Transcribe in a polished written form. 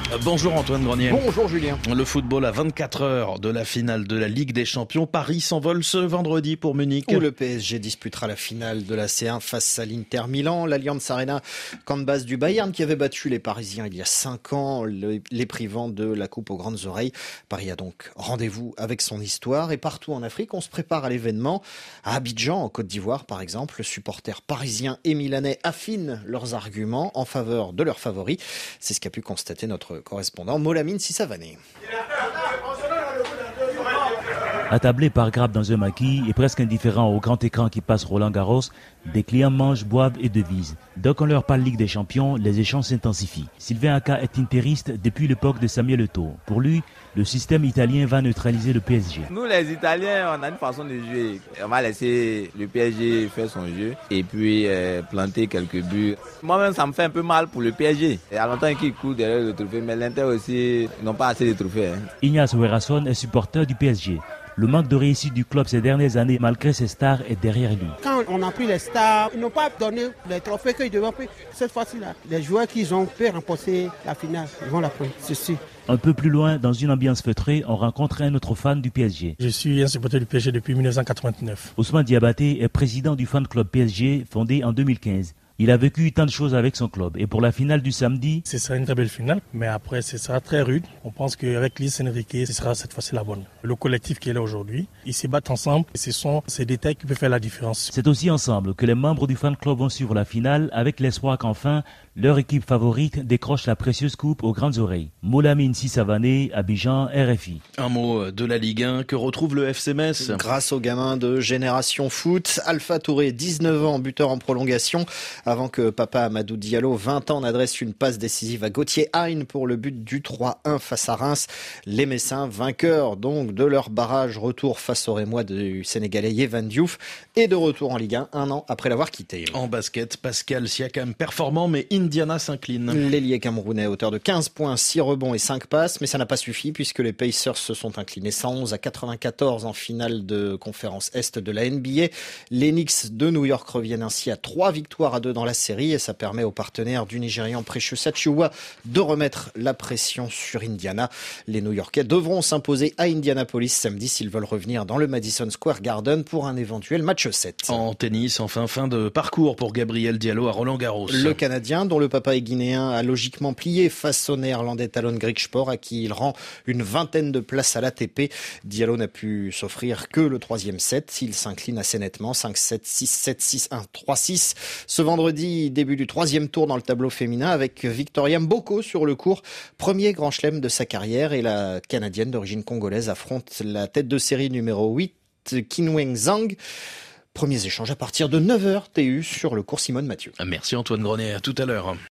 Bonjour Antoine Grenier. Bonjour Julien. Le football à 24 heures de la finale de la Ligue des Champions. Paris s'envole ce vendredi pour Munich. Où le PSG disputera la finale de la C1 face à l'Inter Milan. L'Allianz Arena, camp de base du Bayern qui avait battu les Parisiens il y a 5 ans, les privant de la coupe aux grandes oreilles. Paris a donc rendez-vous avec son histoire et partout en Afrique, on se prépare à l'événement. À Abidjan, en Côte d'Ivoire par exemple, supporters parisiens et milanais affinent leurs arguments en faveur de leurs favoris. C'est ce qu'a pu constater notre correspondant Molamine Sissavané. Attablés par grappe dans un maquis et presque indifférents au grand écran qui passe Roland Garros, des clients mangent, boivent et devisent. Dès qu'on leur parle Ligue des Champions, les échanges s'intensifient. Sylvain Aka est interiste depuis l'époque de Samuel Eto'o. Pour lui, le système italien va neutraliser le PSG. Nous les Italiens, on a une façon de jouer. On va laisser le PSG faire son jeu et puis planter quelques buts. Moi-même, ça me fait un peu mal pour le PSG. Il y a longtemps qu'ils courent derrière le trophée, mais l'Inter aussi, ils n'ont pas assez de trophées. Ignace Werrason est supporter du PSG. Le manque de réussite du club ces dernières années, malgré ses stars, est derrière lui. Quand on a pris les stars, ils n'ont pas donné les trophées qu'ils devaient prendre. Cette fois-ci-là, les joueurs qu'ils ont pu remporter la finale, ils vont la prendre, c'est sûr. Un peu plus loin, dans une ambiance feutrée, on rencontre un autre fan du PSG. Je suis un supporter du PSG depuis 1989. Ousmane Diabaté est président du fan club PSG, fondé en 2015. Il a vécu tant de choses avec son club. Et pour la finale du samedi, ce sera une très belle finale, mais après ce sera très rude. On pense qu'avec Luis Enrique, ce sera cette fois-ci la bonne. Le collectif qui est là aujourd'hui, ils se battent ensemble et ce sont ces détails qui peuvent faire la différence. C'est aussi ensemble que les membres du fan club vont suivre la finale avec l'espoir qu'enfin, leur équipe favorite décroche la précieuse coupe aux grandes oreilles. Molamine Sissavané, Abidjan, RFI. Un mot de la Ligue 1 que retrouve le FC Metz. Grâce aux gamins de Génération Foot, Alpha Touré, 19 ans, buteur en prolongation, avant que papa Amadou Diallo, 20 ans, n'adresse une passe décisive à Gauthier Hein pour le but du 3-1 face à Reims. Les Messins, vainqueurs donc de leur barrage, retour face aux Rémois du Sénégalais Yehvan Diouf et de retour en Ligue 1 un an après l'avoir quitté. En basket, Pascal Siakam performant, mais Indiana s'incline. L'ailier camerounais, auteur de 15 points, 6 rebonds et 5 passes, mais ça n'a pas suffi puisque les Pacers se sont inclinés 111-94 en finale de conférence Est de la NBA. Les Knicks de New York reviennent ainsi à 3 victoires à 2 dans la série et ça permet aux partenaires du Nigérian Precious Achiuwa de remettre la pression sur Indiana. Les New-Yorkais devront s'imposer à Indianapolis samedi s'ils veulent revenir dans le Madison Square Garden pour un éventuel match 7. En tennis, enfin fin de parcours pour Gabriel Diallo à Roland-Garros. Le Canadien, dont le papa est guinéen, a logiquement plié face au néerlandais Talon Griekspoor à qui il rend une vingtaine de places à l'ATP. Diallo n'a pu s'offrir que le 3e set. Il s'incline assez nettement 5-7, 6-7, 6-1, 3-6. Ce vendredi, début du 3e tour dans le tableau féminin avec Victoria Mboko sur le court. Premier grand chelem de sa carrière et la Canadienne d'origine congolaise affronte la tête de série numéro 8, Qinwen Zhang. Premiers échanges à partir de 9h TU sur le cours Simone Mathieu. Merci Antoine Grenier, à tout à l'heure.